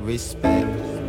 respect.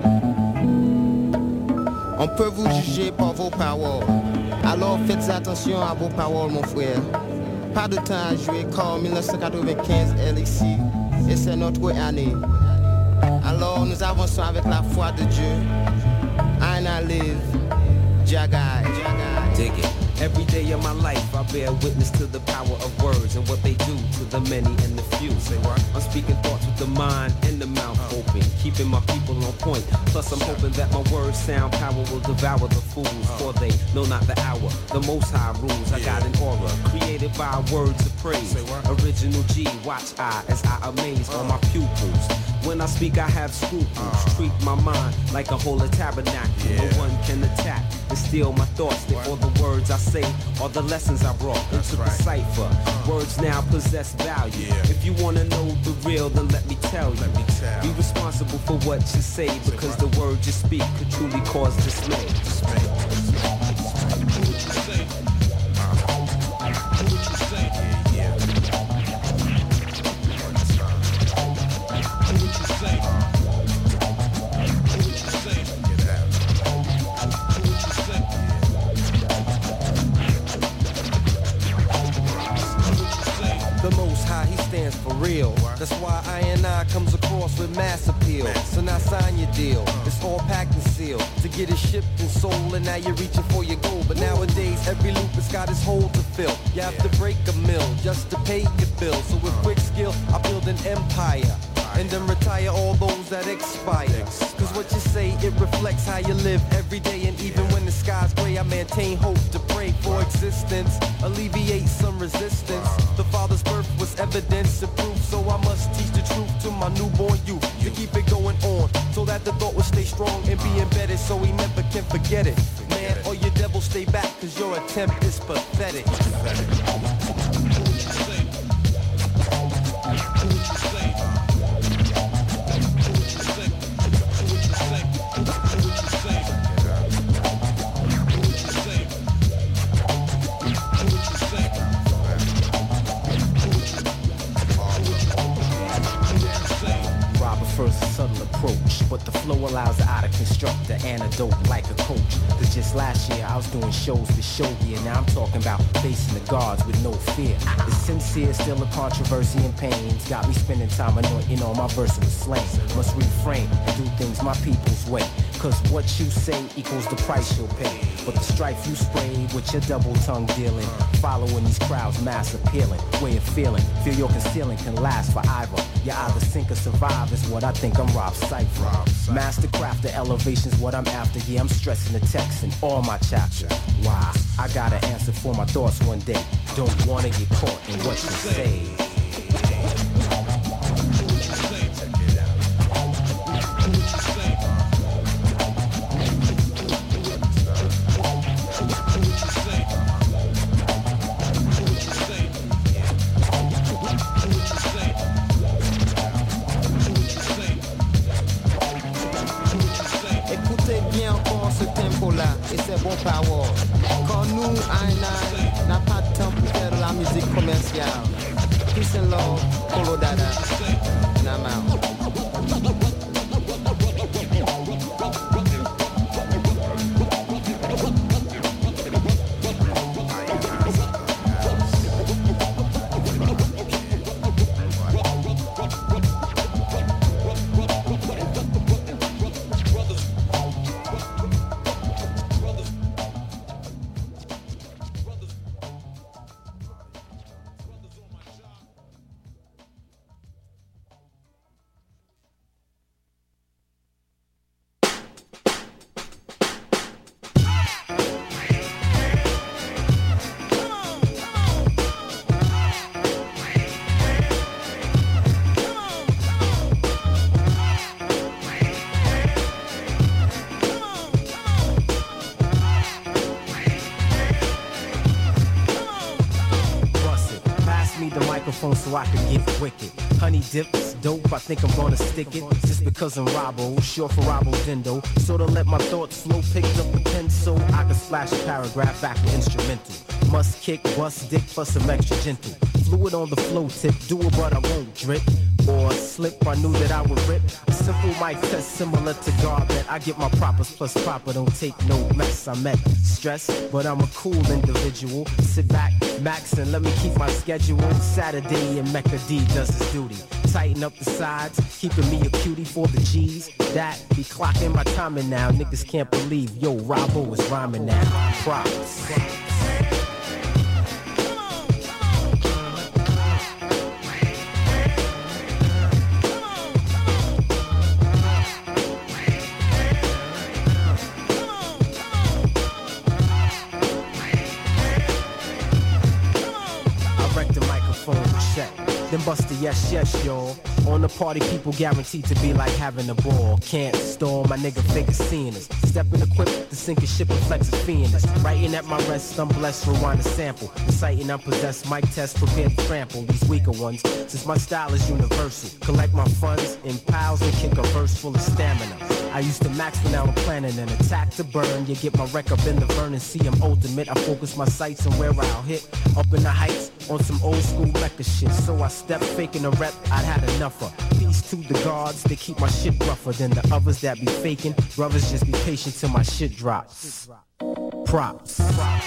On peut vous juger par vos paroles. Alors faites attention à vos paroles, mon frère. Pas de temps à jouer car 1995 est ici et c'est notre année. Alors nous avançons avec la foi de Dieu. I live, Jagai. Dig it. Every day of my life I bear witness to the power of words and what they do to the many and the few. Say what? I'm speaking thoughts with the mind and the mouth open, keeping my people on point. Plus I'm hoping that my words sound power will devour the fools, for they know not the hour. The Most High rules. I got an aura created by words of praise. Original G, watch I as I amaze all my pupils. When I speak I have scruples. Treat my mind like a holy tabernacle. No one can attack and steal my thoughts. Therefore the words I say are the lessons I brought into the cipher. Words now possess value. If you wanna know the real, then let me tell you. Be responsible for what you say, because the words you speak could truly cause dismay. That's why I comes across with mass appeal. So now sign your deal. It's all packed and sealed to get it shipped and sold, and now you're reaching for your goal. But nowadays every loop has got its hole to fill. You have to break a mill just to pay your bill. So with quick skill I build an empire and then retire all those that expire. Cause what you say, it reflects how you live every day. And even when the sky's gray, I maintain hope to pray for existence, alleviate some resistance. The Father's birth was evidence and proof, so I must teach the truth to my newborn youth, to keep it going on, so that the thought will stay strong and be embedded, so he never can forget it. Man, or your devil stay back, cause your attempt is pathetic. First a subtle approach, but the flow allows the eye to construct the antidote like a coach. Cause just last year I was doing shows with Shogi, and now I'm talking about facing the gods with no fear. It's sincere, still a controversy and pains. Got me spending time anointing all my versatile slang. Must refrain and do things my people's way. Cause what you say equals the price you'll pay. But the strife you sprayed with your double tongue dealing, following these crowds mass appealing. Way of feeling, feel your concealing can last forever. You either sink or survive is what I think I'm Rob Cypher. Mastercraft, the elevation's what I'm after. Yeah, I'm stressing the text in all my chapters. Why? I got an answer for my thoughts one day. Don't wanna get caught in what you say. Et c'est bon power. Quand nous, I n'a pas de temps pour faire de la musique commerciale. Peace and love, Polo Dada. And I'm out. So I could get wicked. Honey dips, dope, I think I'm gonna stick it. Just because I'm Robbo, short for Robbo Dindo. Sorta let my thoughts flow, picked up a pencil. I can splash a paragraph back with instrumental. Must kick, bust dick, plus some extra gentle. Fluid on the flow tip, do it but I won't drip. or slip, I knew that I would rip. A simple mic test similar to Garbett. I get my propers plus proper, don't take no mess. I met stress, but I'm a cool individual. Sit back, max, and let me keep my schedule. Saturday and Mecca D does his duty. Tighten up the sides, keeping me a cutie for the G's. That be clocking my timing now. Niggas can't believe, yo, Robbo is rhyming now. Props. Then bust the yes, y'all. On the party, people guaranteed to be like having a ball. Can't storm, my nigga figure seeing us. Stepping equipped to sink a ship and flex a fiendus. Writing at my rest, I'm blessed, rewind a sample. Reciting unpossessed, mic test, prepared to trample these weaker ones. Since my style is universal, collect my funds in piles and kick a verse full of stamina. I used to max when I was planning an attack to burn. You get my wreck up in the Vernon, see I'm ultimate. I focus my sights on where I'll hit. Up in the heights on some old school Mecca shit. So I step faking a rep, I'd had enough of. Peace to the guards, they keep my shit rougher than the others that be faking. Brothers just be patient till my shit drops. Props.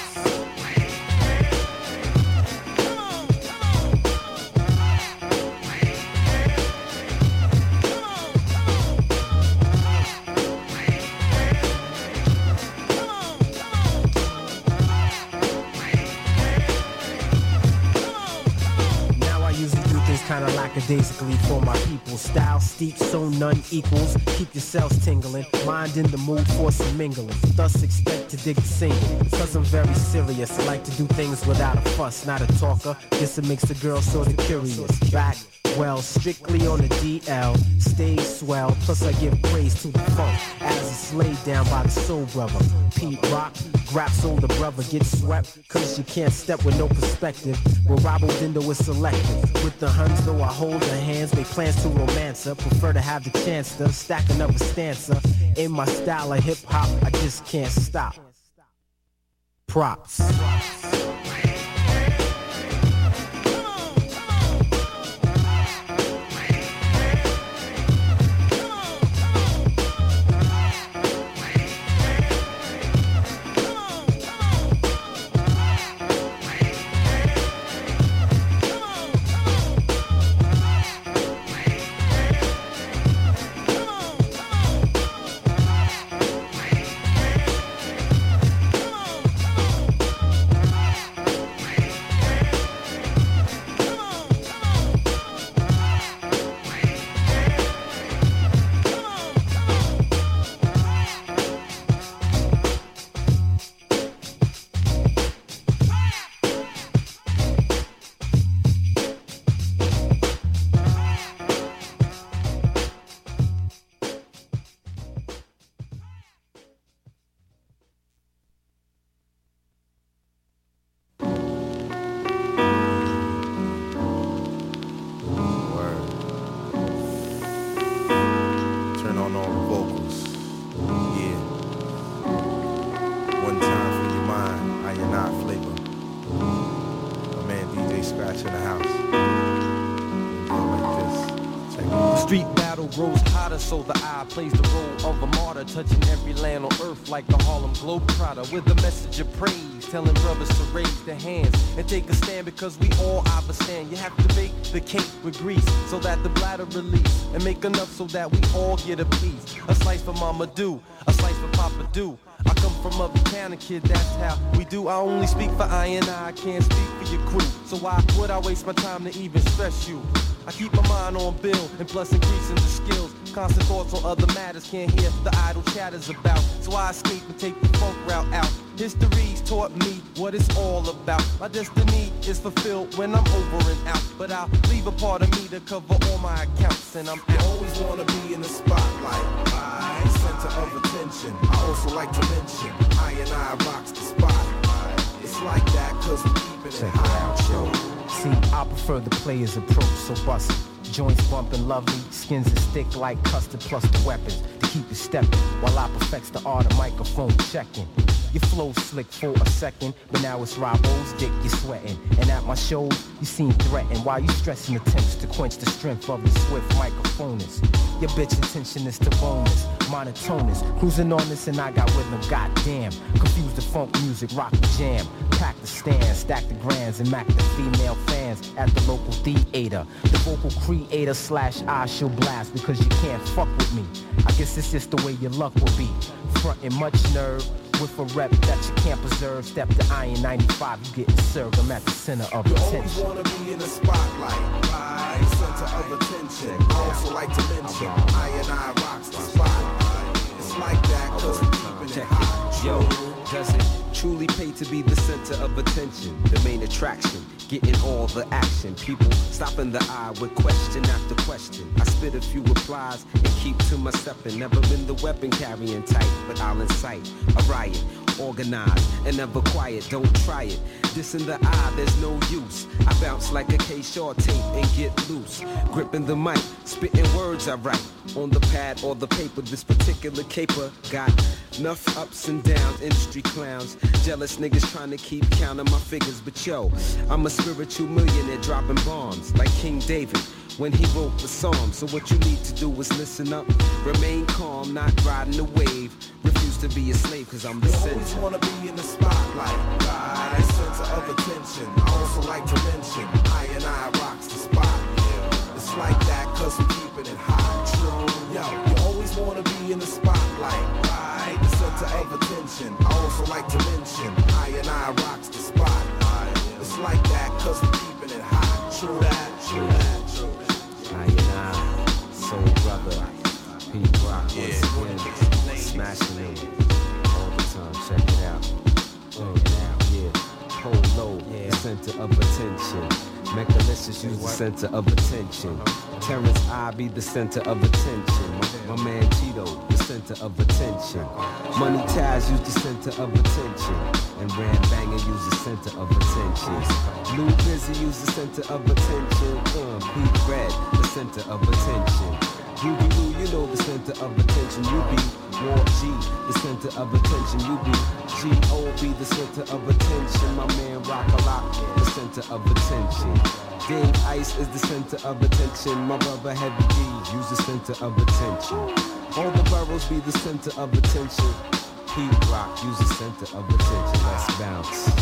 Kinda lackadaisically for my people. Style steep so none equals. Keep yourselves tingling. Mind in the mood for some mingling. Thus expect to dig the singing. Because I'm very serious. I like to do things without a fuss. Not a talker. Guess it makes the girl sorta curious. Back well, strictly on the DL. Stay swell. Plus I give praise to the funk. As it's laid down by the soul brother. Pete Rock. Grap's older brother gets swept. Cause you can't step with no perspective. Where Robbo Dindo is selective. With the Huns though I hold her hands. Make plans to romance her. Prefer to have the chance to stack another stanza. In my style of hip hop I just can't stop. Props. So the eye plays the role of a martyr, touching every land on earth like a Harlem Globetrotter, with a message of praise, telling brothers to raise their hands and take a stand, because we all understand. You have to bake the cake with grease so that the bladder release, and make enough so that we all get a piece. A slice for Mama Do, a slice for Papa Do. I come from other county, kid, that's how we do. I only speak for I can't speak for your crew. So why would I waste my time to even stress you? I keep my mind on bill and plus increasing the skills. Constant thoughts on other matters, can't hear the idle chatters about. So I escape and take the funk route out. History's taught me what it's all about. My destiny is fulfilled when I'm over and out. But I'll leave a part of me to cover all my accounts, and I'm out. You always wanna be in the spotlight, center of attention. I also like to mention I rocks the spot. It's like that cause we keep it check it out, yo. See, I prefer the player's approach, so bust it. Joints bumping lovely, skins is thick like custard, plus the weapons to keep it stepping, while I perfects the art of microphone checking. Your flow slick for a second, but now it's Robbo's dick you're sweating. And at my shows, you seem threatened. While you stressing attempts to quench the strength of the swift microphonist. Your bitch intention is to bonus, monotonous. Cruising on this and I got rhythm, goddamn. Confuse the funk music, rock the jam. Pack the stand, stack the grands, and mac the female fans at the local theater. The vocal creator / I shall blast because you can't fuck with me. I guess it's just the way your luck will be. Frontin' much nerve with a rep that you can't preserve. Step to Iron 95, you getting served. I'm at the center of attention. You always wanna be in the spotlight, right? Center of attention. I also like to mention I rocks the spot. It's like that cause we keeping it hot. Yo, does it truly pay to be the center of attention? The main attraction, getting all the action. People stopping the eye with question after question. I spit a few replies and keep to myself. And never been the weapon carrying type, but I'll incite a riot. Organized and never quiet, don't try it. This in the eye, there's no use. I bounce like a K-Shaw tape and get loose. Gripping the mic, spitting words I write. On the pad or the paper, this particular caper got enough ups and downs, industry clowns. Jealous niggas trying to keep counting my figures. But yo, I'm a spiritual millionaire dropping bombs like King David when he wrote the psalm. So what you need to do is listen up, remain calm, not riding the wave. Refuse to be a slave cause I'm the center. You always wanna be in the spotlight, right? Center of attention. I also like to mention I rocks the spot. It's like that cause we keeping it hot. True. Yo, you always wanna be in the spotlight, right? The center of attention. I also like to mention I rocks the spot. It's like that cause we keeping it hot. True that, true that, true that. I, soul brother, Pete Rock, once again, smashing it all the time. Check it out. Yeah, Polo, the center of attention. Mechalicious use the center of attention. Terrence I be the center of attention. My man Tito, the center of attention. Money Taz use the center of attention. And Ram Banger use the center of attention. Lou Busy use the center of attention. Pete Red, the center of attention. Ruby Lou, you know the center of attention. You be War G, the center of attention. You be G.O.B, the center of attention. My man Rock a Lot, the center of attention. Dave Ice is the center of attention. My brother Heavy D, use the center of attention. All the boroughs be the center of attention. Pete Rock, use the center of attention. Let's bounce.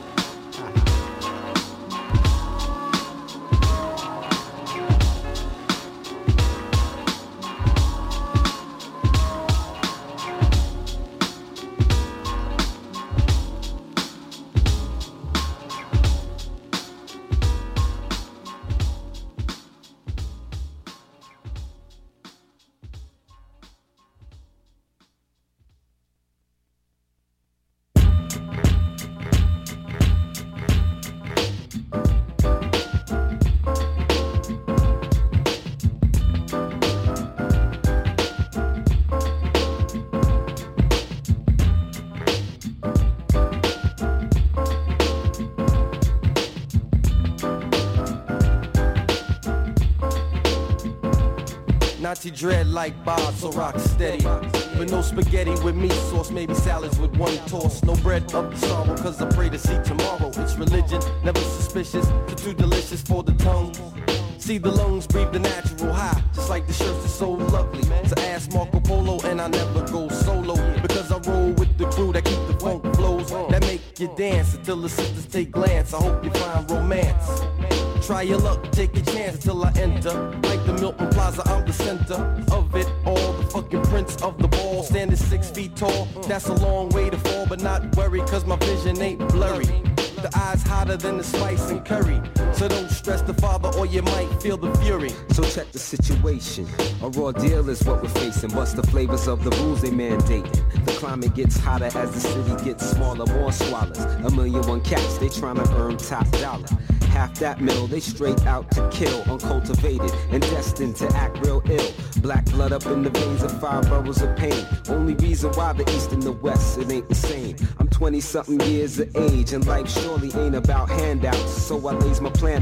Nazi dread like Bob, so rock steady. But no spaghetti with meat sauce, maybe salads with one toss. No bread up the sorrow, cause I pray to see tomorrow. It's religion, never suspicious, too delicious for the tongue. See the lungs breathe the natural high, just like the shirts are so lovely. So ask Marco Polo and I never go solo, because I roll with the crew that keep the funk flows, that make you dance until the sisters take glance. I hope you find romance. Try your luck, take a chance until I enter. Like the Milton Plaza, I'm the center of it all. The fucking prince of the ball, standing 6 feet tall. That's a long way to fall, but not worry, cause my vision ain't blurry. The eyes hotter than the spice and curry. So don't stress the father or you might feel the fury. So check the situation. A raw deal is what we're facing. What's the flavors of the rules they mandating? The climate gets hotter as the city gets smaller. More swallows, 1,000,001 cats, they tryna earn top dollar. Half that mill, they straight out to kill. Uncultivated and destined to act real ill. Black blood up in the veins of 5 boroughs of pain. Only reason why the east and the west, it ain't the same. I'm 20-something years of age, and life surely ain't about handouts. So I lays my plan out.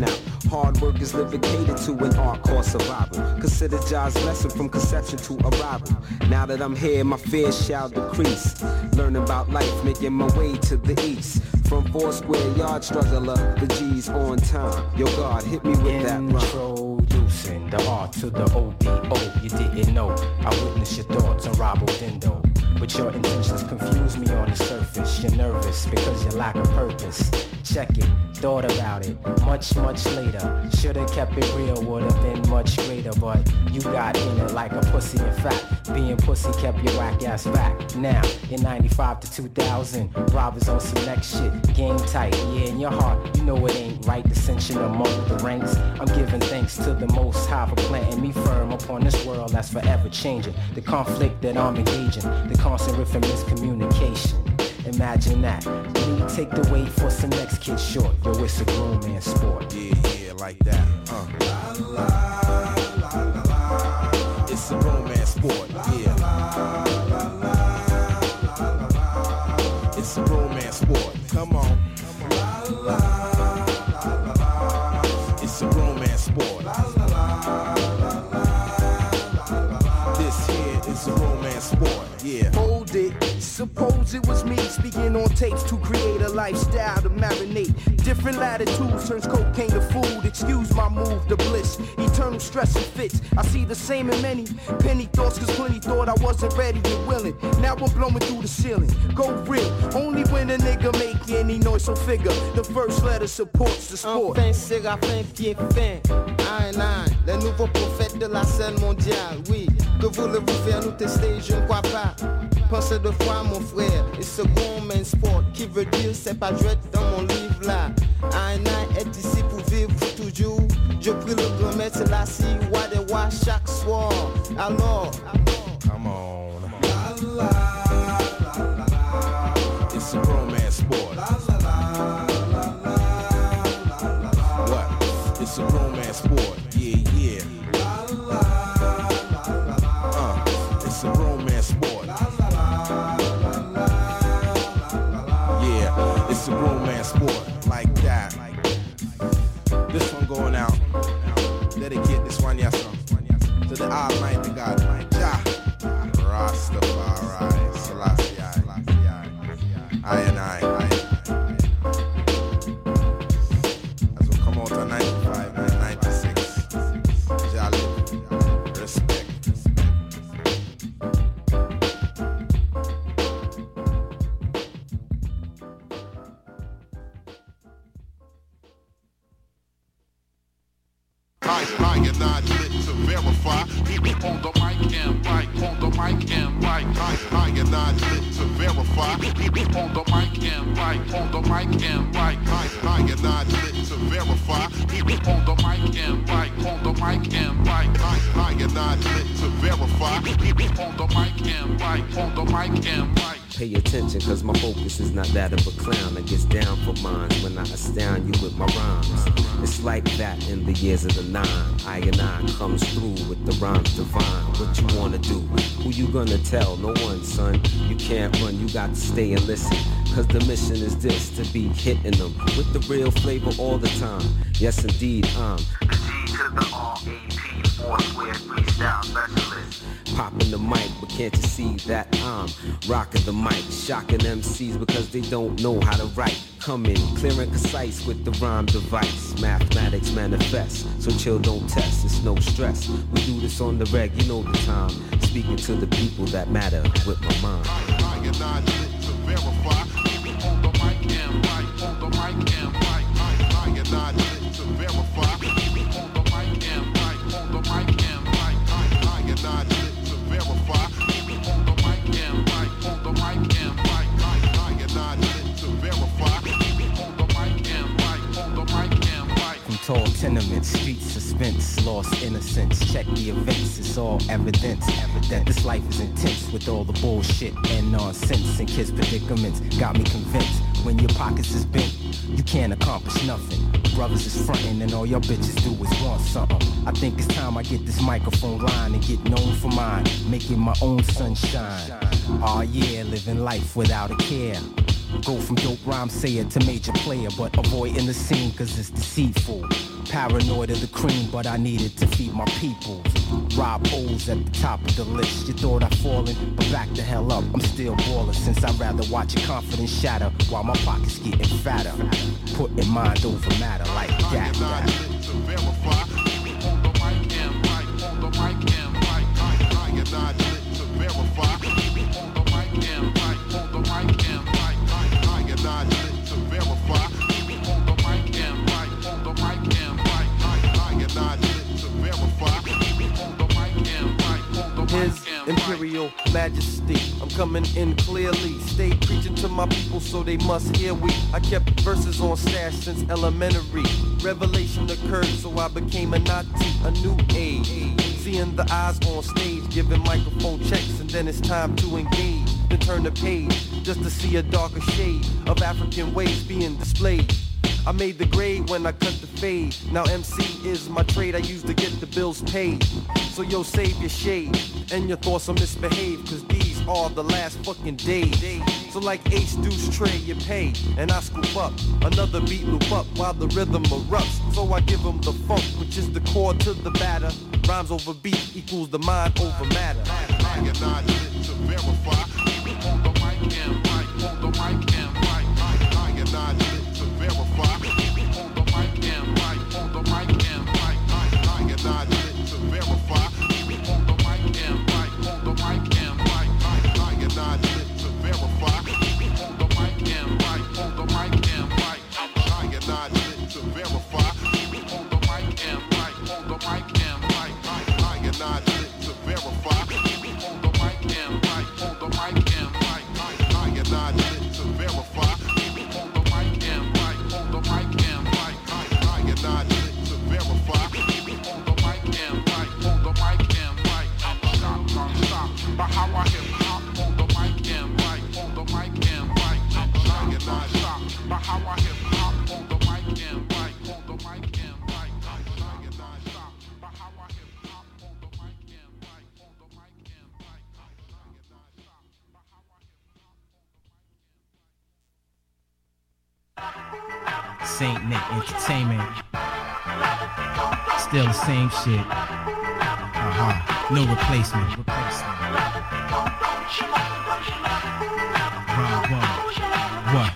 Hard work is living catered to an art called survival. Consider Jah's lesson from conception to arrival. Now that I'm here, my fears shall decrease. Learning about life, making my way to the east. From 4 square yard struggler, the G's on time. Yo God, hit me with that rhyme. Introducing the R to the O-B-O. You didn't know. I witnessed your thoughts on Robo Dindo. But your intentions confuse me on the surface. You're nervous because you lack a purpose. Check it, thought about it, much later. Should've kept it real, would've been much greater. But you got in it like a pussy. In fact, being pussy kept your whack ass back. Now, in 95 to 2000, robbers on some next shit. Game tight, yeah, in your heart, you know it ain't right. Dissension among the ranks. I'm giving thanks to the Most High for planting me firm upon this world that's forever changing. The conflict that I'm engaging, the constant riff and miscommunication. Imagine that. Me take the weight for some next kid short. Yo, it's a grown man sport. Yeah, like that. La, la, la, la, la. It's a grown man sport. Yeah. La, la, la, la, la. It's a grown man sport. Come on. La, la, la, la, la. It's a grown man sport. La, la, la, la, la. This here is a grown man sport. Yeah. Hold it. Suppose it was me speaking on tapes to create a lifestyle to marinate. Different latitudes turns cocaine to food. Excuse my move to bliss. Eternal stress and fits. I see the same in many. Penny thoughts cause plenty thought I wasn't ready and willing. Now I'm blowing through the ceiling. Go real. Only when a nigga make any noise so figure. The first letter supports the sport. Enfin, Séraphin, pied fin. I, le nouveau prophète de la scène mondiale. Oui, que voulez-vous faire nous tester? Je ne crois pas. Pensez deux fois mon frère, et ce grown man sport qui veut dire c'est pas jouet dans mon livre là. I est ici pour vivre toujours. Je prie le grand maître Selassie, roi des rois chaque soir. Alors, come on. La, la, la, la, la. It's a grown man sport. La, la, la, la, la, la, la. What? It's a grown man sport. Yeah, yeah. La, la, la, la, la. It's a grown man sport. Yeah, it's a grown man sport like that. This one going out. Dedicate this one, yes, to the Almighty God, Jah Rastafari, Selassie, I and I. As we come out of 95 and 96, Jah live, respect. I and I lit to verify. On the mic and right, on the mic and right. I and I lit to verify. On the mic and right, on the mic and right. I and I lit to verify. On the mic and right, on the mic and right. I and I lit to verify. On the mic and right, on the mic and right. Pay attention, cause my focus is not that of a clown that gets down for mine when I astound you with my rhymes. It's like that in the years of the 9. I and I comes through with the rhymes divine. What you wanna do? Who you gonna tell? No one, son. You can't run, you got to stay and listen. Cause the mission is this, to be hitting them with the real flavor all the time. Yes, indeed, I'm the G to the R-A-P, 4 square freestyle specialist. Popping the mic, but can't you see that I'm rocking the mic, shocking MCs because they don't know how to write. Come in, clear and concise with the rhyme device. Mathematics manifest, so chill, don't test, it's no stress. We do this on the reg, you know the time. Speaking to the people that matter with my mind. I and I lit to verify. On the mic and right, on the mic and right. I and I lit to verify. On the mic and right, on the mic and right. I and I lit to verify. On the mic and right, on the mic and right. I and I lit to verify. On the mic and right, on the mic and right. From tall tenements, street suspense, lost innocence. Check the events, it's all evidence. That this life is intense with all the bullshit and nonsense and kids' predicaments. Got me convinced when your pockets is bent, you can't accomplish nothing. Brothers is frontin' and all your bitches do is want something. I think it's time I get this microphone line and get known for mine, making my own sunshine. Aw yeah, living life without a care. Go from dope rhyme sayer to major player, but avoiding the scene cause it's deceitful. Paranoid of the cream, but I needed to feed my peoples. Rob O's at the top of the list. You thought I'd fallen, but back the hell up. I'm still ballin' since I'd rather watch your confidence shatter while my pockets getting fatter. Putting mind over matter like that. To verify, on the mic and right, on the mic and right. I am not lit to verify, on the mic and right, on the mic and right. I am not lit to verify, on the mic and right, on the mic and right. I am not lit to verify, on the mic and right, on the mic and right. His Imperial Majesty, I'm coming in clearly. Stay preaching to my people so they must hear we. I kept verses on stash since elementary. Revelation occurred so I became a Nazi, a new age. Seeing the eyes on stage, giving microphone checks, and then it's time to engage. Then turn the page, just to see a darker shade of African ways being displayed. I made the grade when I cut the fade. Now MC is my trade I use to get the bills paid. So yo, save your shade and your thoughts on misbehave, cause these are the last fucking days. So like Ace Deuce Trey, you pay, and I scoop up another beat loop up while the rhythm erupts. So I give them the funk, which is the chord to the batter. Rhymes over beat equals the mind over matter. I am not lit to verify, on the mic and right, on the mic and right. I am not lit to verify, on the mic and right, on the mic and right. I am not lit to verify, on the mic and right, on the mic and right. I am not lit to verify, on the mic and right, on the mic and right. I am not lit to verify, on the mic and right, on the mic and right. I am not lit to verify, on the mic and right, on the mic and right. I am not lit to verify, on the mic and right, on the mic and right. I am not lit to verify, on the mic and right, on the mic and right. Stop, but how I hip hop on the mic and right, on the mic and right. I am not stop, but how I hip hop on the mic and right, on the mic and right. I am not stop, but how I hip hop on the mic and right, on the mic and right. I am not stop, but how I hip hop. Saint Nick Entertainment. Still the same shit. No replacement. What?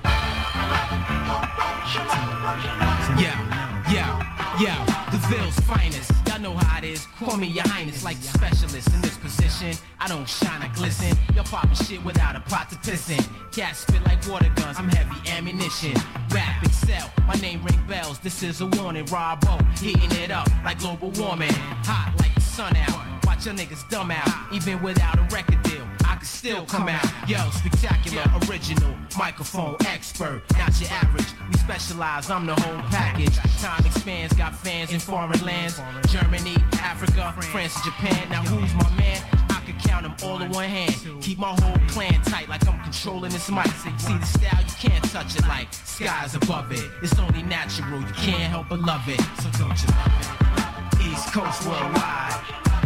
Yeah, the Ville's finest. Y'all know how it is. Call me your highness, like the specialist in this position. I don't shine, I glisten. Y'all poppin' shit without a pot to piss in. Cats spit like water guns, I'm heavy ammunition. Rap, excel, my name ring bells. This is a warning, Rob O, heating it up like global warming. Hot like the sun out. Watch your niggas dumb out. Even without a record deal, I can still come out. Yo, spectacular, original, microphone expert. Not your average, we specialize, I'm the whole package. Time expands, got fans in foreign lands. Germany, Africa, France, and Japan. Now who's my man? I could count them all in one hand. Keep my whole clan tight like I'm controlling this mic. See the style, you can't touch it like skies above it. It's only natural, you can't help but love it. So don't you love it? East Coast worldwide.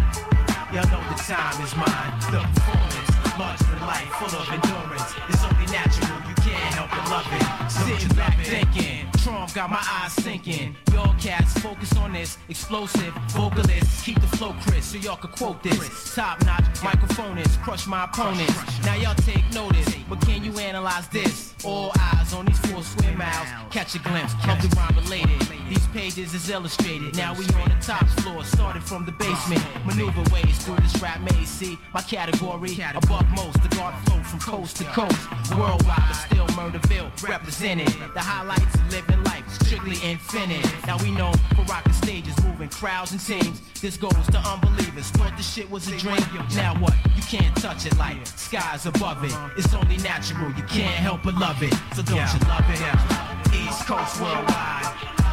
Y'all know the time is mine. The performance, larger than life, full of endurance. It's only natural, you can't help but love it. Sitting back thinking, Trump got my eyes sinking. Y'all cats focus on this, explosive vocalists. Keep the flow crisp so y'all can quote this. Top notch microphonists, crush my opponents. Now y'all take notice, but can you analyze this? All eyes on these four square mouths. Catch a glimpse of the rhyme related. These pages is illustrated. Now we on the top floor, started from the basement. Maneuver ways through this rap maze. See my category above most. The guard flow from coast to coast. Worldwide, but still Murderville represented. The highlights of living life, strictly infinite. Now we know for rocking stages, moving crowds and teams. This goes to unbelievers. Thought this shit was a dream. Now what? You can't touch it like skies above it. It's only natural. You can't help but love it. So don't you love it? East Coast worldwide.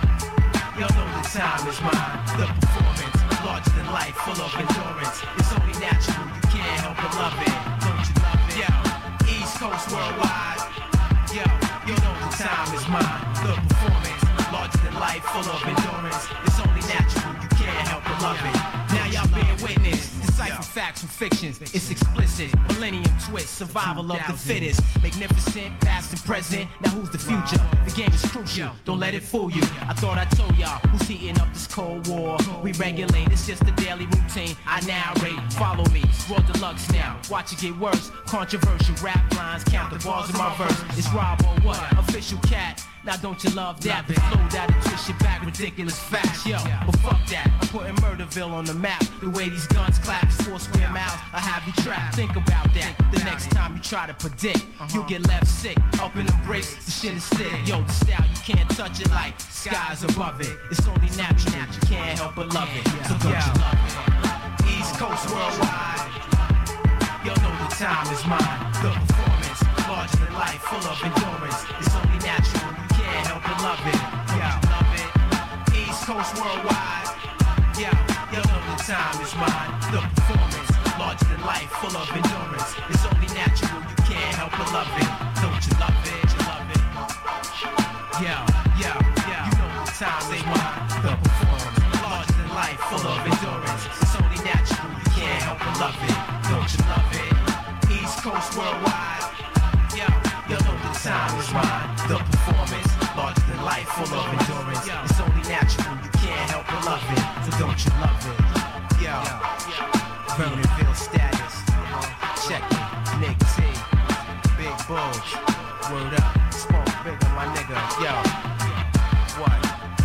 Y'all know the time is mine. The performance, larger than life, full of endurance. It's only natural. You can't help but love it. Don't you love it? Yo, East Coast worldwide. Yo, you know the time is mine. The performance, larger than life, full of endurance. It's only natural. You can't help but love it. Now y'all being witness. Decipher facts from fictions. It's explicit. Millennium twist, survival of the fittest. Magnificent, past and present, now who's the future? The game is crucial, don't let it fool you. I thought I told y'all who's heating up this Cold War. We regulate, it's just a daily routine. I narrate, follow me, Raw Deluxe now. Watch it get worse, controversial rap lines, count the bars in my verse. It's Rob or what? Official cat. Now don't you love that? The flow that'll twist your back, ridiculous facts, yo. But fuck that, I'm putting Murderville on the map. The way these guns clap, 4 square miles, I have you trapped. Think about that. The next time you try to predict, you'll get left sick. Up in the brakes, the shit is thick. Yo, the style, you can't touch it like skies above it. It's only natural, you can't help but love it. So don't you love it? East Coast worldwide, yo know the time is mine. The performance, larger than life, full of endurance. It's only natural, you can't help but love it. Yo, love it. East Coast worldwide, yo know the time is mine. The performance, larger than life, full of endurance. It's only natural, you can't help but love it. Don't you love it? You love it. Yo, you know the time is mine. The performance, larger than life, full of endurance. It's only natural, you can't help but love it. Don't you love it? East Coast worldwide, yo know the time is mine. The performance, larger than life, full of endurance. It's only natural, you can't help but love it. So don't you love it? Yo, Vernonville status, check it, Nick T, Big Bull, word up, smoke bigger, my nigga, yo, what?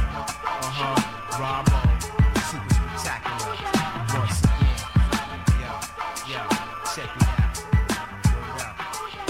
Robo, super spectacular, once again, yo, check it out, word up,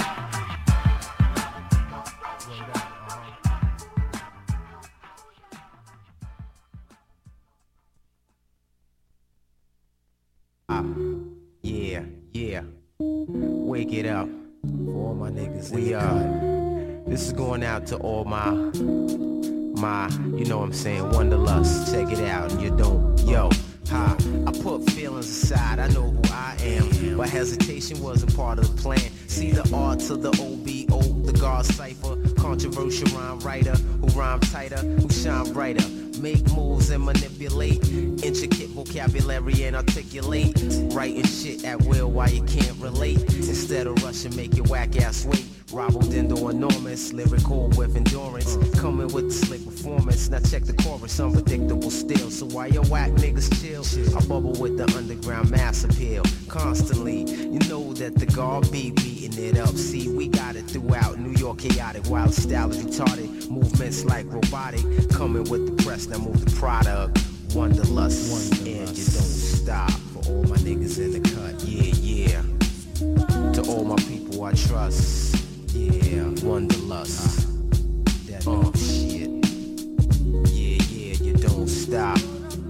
Yeah, wake it up for all my niggas. This is going out to all my, you know what I'm saying, Wanderlust. Check it out, and you don't, I put feelings aside, I know who I am, but hesitation wasn't part of the plan. See the art to the OBO, the God cipher, controversial rhyme writer, who rhyme tighter, who shine brighter. Make moves and manipulate, intricate vocabulary and articulate. Writing shit at will while you can't relate. Instead of rushing, make your whack ass wait. Robbo Dindo enormous, lyrical with endurance. Coming with the slick performance. Now check the chorus, unpredictable still. So while your whack niggas chill, I bubble with the underground mass appeal. Constantly, you know that the guard be beating it up. See, we got it throughout New York, chaotic, wild style is retarded. Movements like robotic, coming with the press, now move the product. Wanderlust, and you don't stop. For all my niggas in the cut, yeah. To all my people I trust, yeah, Wanderlust. Shit. Yeah, you don't stop.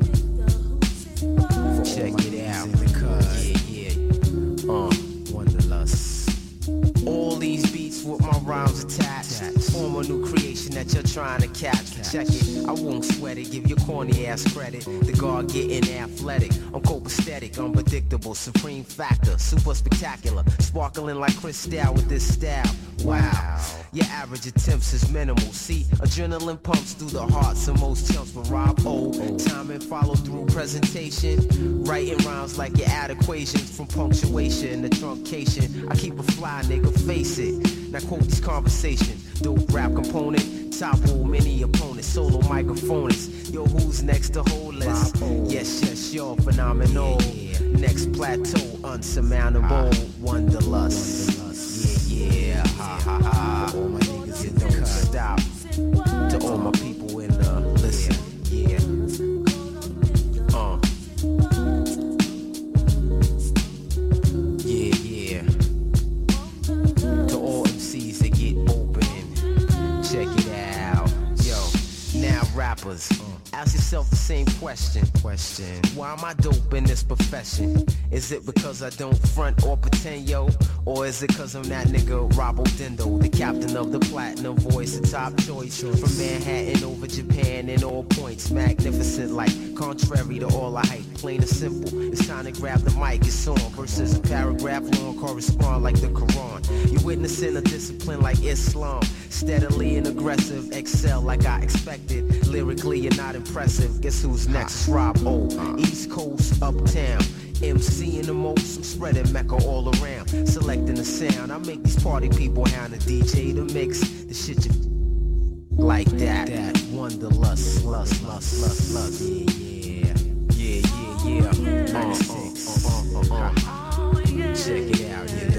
Check it out, yeah, Wanderlust. All these beats with my rhymes attached, form a new creation that you're trying to catch. Check it, I won't sweat it, give your corny ass credit. The guard getting athletic, I'm copacetic, unpredictable, supreme factor, super spectacular, sparkling like crystal with this style. Wow, your average attempts is minimal. See, adrenaline pumps through the hearts of most chumps, but Rob O, time and follow through presentation, writing rhymes like you add equations from punctuation to truncation. I keep a fly, nigga, face it. Now quote this conversation, dope rap component, topple many opponents, solo microphonists. Yo, who's next to holeless? Yes, you're phenomenal. Next plateau, unsurmountable. Wanderlust. Yeah, ha. All my niggas in the cut. Stop. To all my people in the listen. Yeah. Yeah. To all MCs that get open, check it out. Yo, now rappers, ask yourself the same question. Why am I dope in this profession? Is it because I don't front or pretend, yo? Or is it cause I'm that nigga Robo Dindo, the captain of the platinum voice, a top choice from Manhattan over Japan in all points, magnificent like contrary to all I hype, plain and simple. It's time to grab the mic, it's on. Verses a paragraph long correspond like the Quran. You're witnessing a discipline like Islam, steadily and aggressive, excel like I expected. Lyrically, you're not impressive. Guess who's next? Rob O, East Coast, uptown. MC in the most, I'm spreading Mecca all around. Selecting the sound, I make these party people hound the DJ to mix the shit you like that. Wanderlust, lust. Yeah. 96. Check it out, yeah.